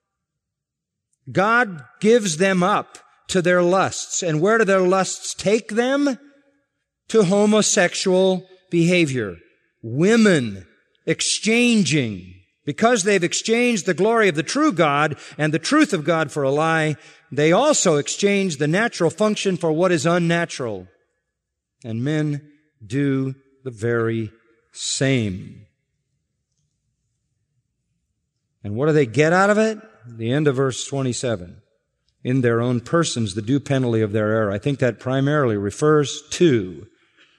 God gives them up to their lusts. And where do their lusts take them? To homosexual behavior. Women exchanging. Because they've exchanged the glory of the true God and the truth of God for a lie, they also exchange the natural function for what is unnatural. And men do the very same. And what do they get out of it? The end of verse 27. In their own persons, the due penalty of their error. I think that primarily refers to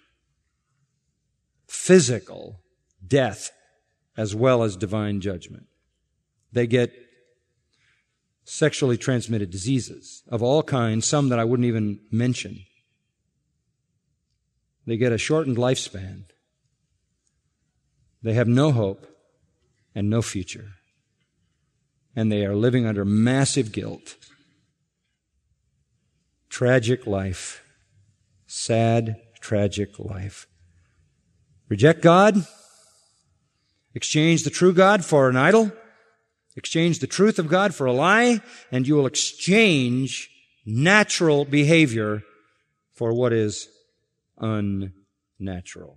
physical death as well as divine judgment. They get sexually transmitted diseases of all kinds, some that I wouldn't even mention. They get a shortened lifespan. They have no hope and no future. And they are living under massive guilt. Tragic life. Sad, tragic life. Reject God. Exchange the true God for an idol. Exchange the truth of God for a lie. And you will exchange natural behavior for what is unnatural.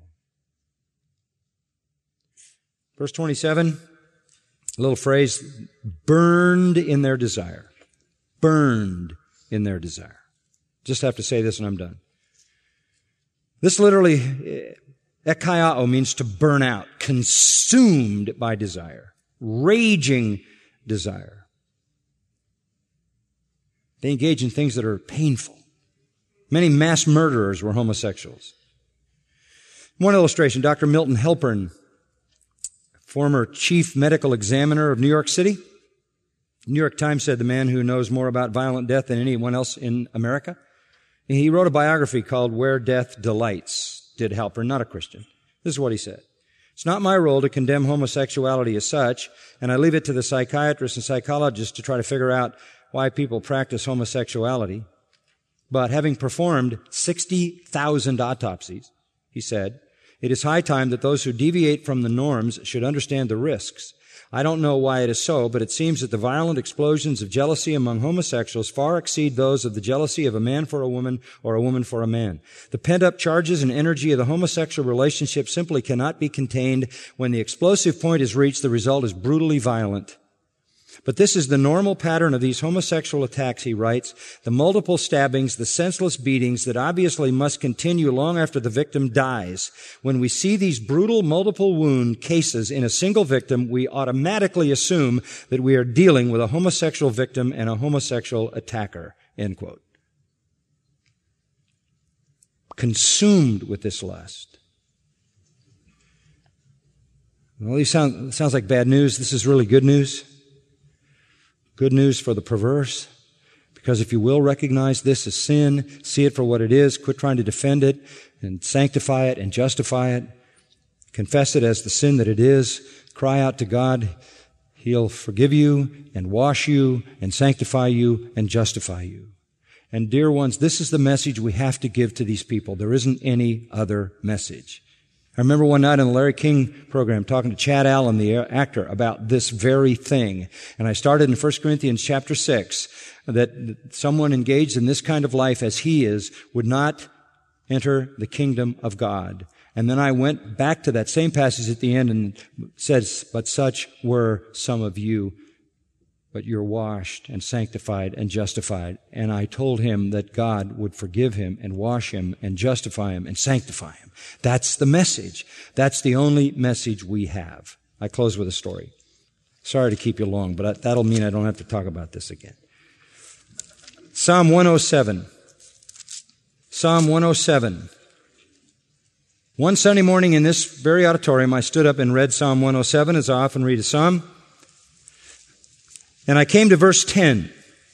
Verse 27, a little phrase, burned in their desire. Burned in their desire. Just have to say this and I'm done. This literally, ekaiao, means to burn out, consumed by desire, raging desire. They engage in things that are painful. Many mass murderers were homosexuals. One illustration, Dr. Milton Halpern, former chief medical examiner of New York City, New York Times said the man who knows more about violent death than anyone else in America. He wrote a biography called Where Death Delights. Did Halpern, not a Christian. This is what he said. It's not my role to condemn homosexuality as such, and I leave it to the psychiatrists and psychologists to try to figure out why people practice homosexuality. But having performed 60,000 autopsies, he said, it is high time that those who deviate from the norms should understand the risks. I don't know why it is so, but it seems that the violent explosions of jealousy among homosexuals far exceed those of the jealousy of a man for a woman or a woman for a man. The pent-up charges and energy of the homosexual relationship simply cannot be contained. When the explosive point is reached, the result is brutally violent. But this is the normal pattern of these homosexual attacks, he writes, the multiple stabbings, the senseless beatings that obviously must continue long after the victim dies. When we see these brutal multiple wound cases in a single victim, we automatically assume that we are dealing with a homosexual victim and a homosexual attacker, end quote. Consumed with this lust. Well, these sounds like bad news. This is really good news. Good news for the perverse, because if you will recognize this as sin, see it for what it is, quit trying to defend it and sanctify it and justify it, confess it as the sin that it is, cry out to God, He'll forgive you and wash you and sanctify you and justify you. And dear ones, this is the message we have to give to these people. There isn't any other message. I remember one night on the Larry King program talking to Chad Allen, the actor, about this very thing. And I started in 1 Corinthians chapter 6 that someone engaged in this kind of life as he is would not enter the kingdom of God. And then I went back to that same passage at the end and says, but such were some of you, but you're washed and sanctified and justified. And I told him that God would forgive him and wash him and justify him and sanctify him. That's the message. That's the only message we have. I close with a story. Sorry to keep you long, but that'll mean I don't have to talk about this again. Psalm 107. Psalm 107. One Sunday morning in this very auditorium, I stood up and read Psalm 107, as I often read a psalm. And I came to verse 10.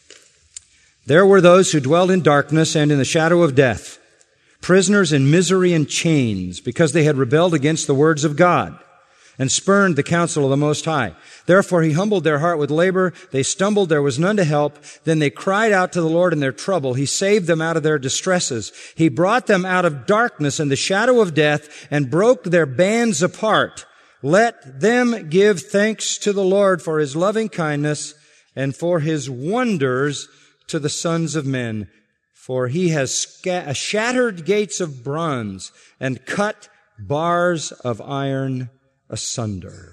There were those who dwelled in darkness and in the shadow of death, prisoners in misery and chains, because they had rebelled against the words of God and spurned the counsel of the Most High. Therefore he humbled their heart with labor. They stumbled, there was none to help. Then they cried out to the Lord in their trouble. He saved them out of their distresses. He brought them out of darkness and the shadow of death and broke their bands apart. Let them give thanks to the Lord for His loving kindness and for His wonders to the sons of men. For He has shattered gates of bronze and cut bars of iron asunder.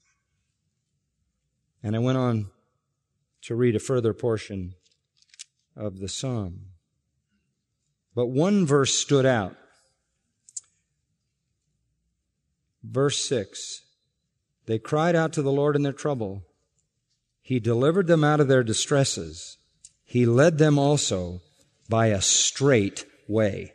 And I went on to read a further portion of the psalm. But one verse stood out. Verse 6. They cried out to the Lord in their trouble. He delivered them out of their distresses. He led them also by a straight way.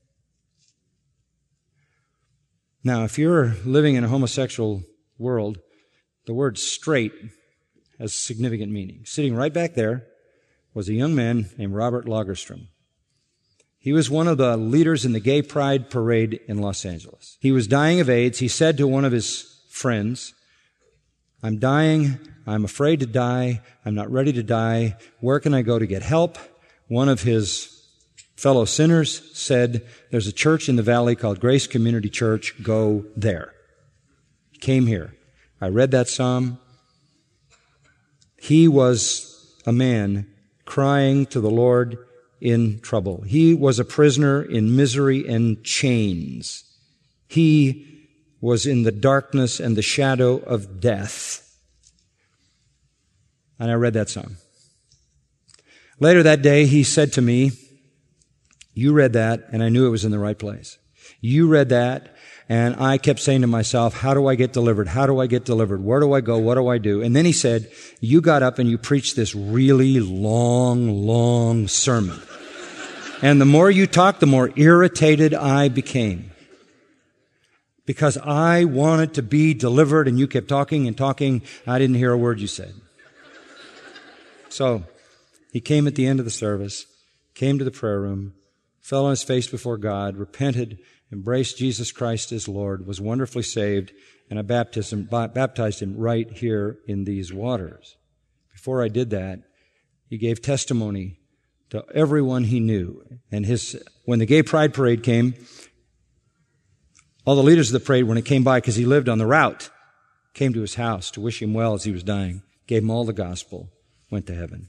Now, if you're living in a homosexual world, the word straight has significant meaning. Sitting right back there was a young man named Robert Lagerstrom. He was one of the leaders in the Gay Pride Parade in Los Angeles. He was dying of AIDS. He said to one of his friends, I'm dying. I'm afraid to die. I'm not ready to die. Where can I go to get help? One of his fellow sinners said, there's a church in the valley called Grace Community Church. Go there. He came here. I read that psalm. He was a man crying to the Lord in trouble. He was a prisoner in misery and chains. He was in the darkness and the shadow of death. And I read that psalm. Later that day, he said to me, you read that, and I knew it was in the right place. You read that, and I kept saying to myself, how do I get delivered? How do I get delivered? Where do I go? What do I do? And then he said, you got up and you preached this really long sermon. And the more you talked, the more irritated I became. Because I wanted to be delivered, and you kept talking and talking. I didn't hear a word you said. So, he came at the end of the service, came to the prayer room, fell on his face before God, repented, embraced Jesus Christ as Lord, was wonderfully saved, and I baptized him right here in these waters. Before I did that, he gave testimony to everyone he knew. And when the Gay Pride Parade came, all the leaders of the parade, when it came by, because he lived on the route, came to his house to wish him well as he was dying, gave him all the gospel, went to heaven.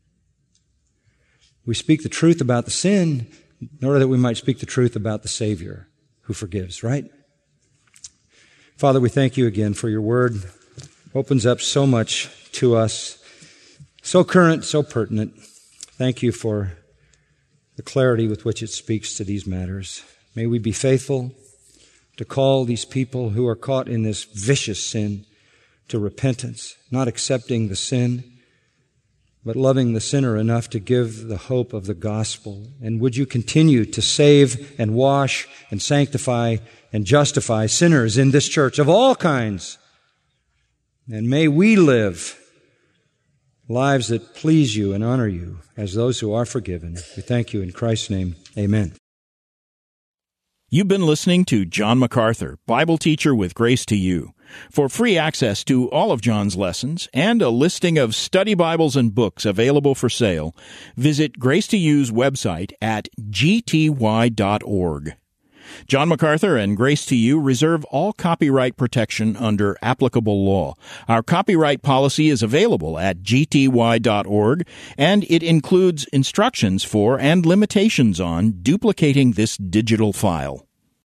We speak the truth about the sin in order that we might speak the truth about the Savior who forgives, right? Father, we thank you again for your word. It opens up so much to us, so current, so pertinent. Thank you for the clarity with which it speaks to these matters. May we be faithful to call these people who are caught in this vicious sin to repentance, not accepting the sin, but loving the sinner enough to give the hope of the gospel. And would you continue to save and wash and sanctify and justify sinners in this church of all kinds. And may we live lives that please you and honor you as those who are forgiven. We thank you in Christ's name. Amen. You've been listening to John MacArthur, Bible teacher with Grace to You. For free access to all of John's lessons and a listing of study Bibles and books available for sale, visit Grace to You's website at gty.org. John MacArthur and Grace to You reserve all copyright protection under applicable law. Our copyright policy is available at gty.org, and it includes instructions for and limitations on duplicating this digital file.